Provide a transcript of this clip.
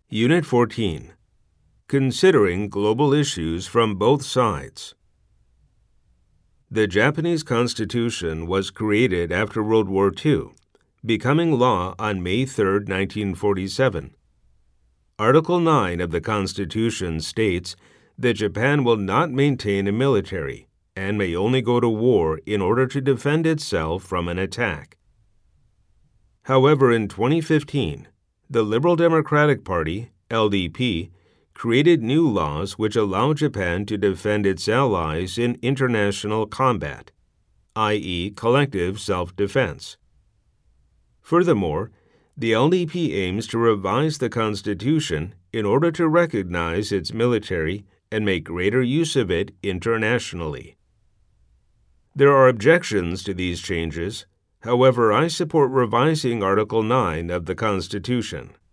Unit 14. Considering Global Issues from Both Sides. The Japanese Constitution was created after World War II, becoming law on May 3, 1947. Article 9 of the Constitution states that Japan will not maintain a military and may only go to war in order to defend itself from an attack. However, in 2015, the Liberal Democratic Party, LDP, created new laws which allow Japan to defend its allies in international combat, i.e., collective self-defense. Furthermore, the LDP aims to revise the Constitution in order to recognize its military and make greater use of it internationally. There are objections to these changes. However, I support revising Article 9 of the Constitution.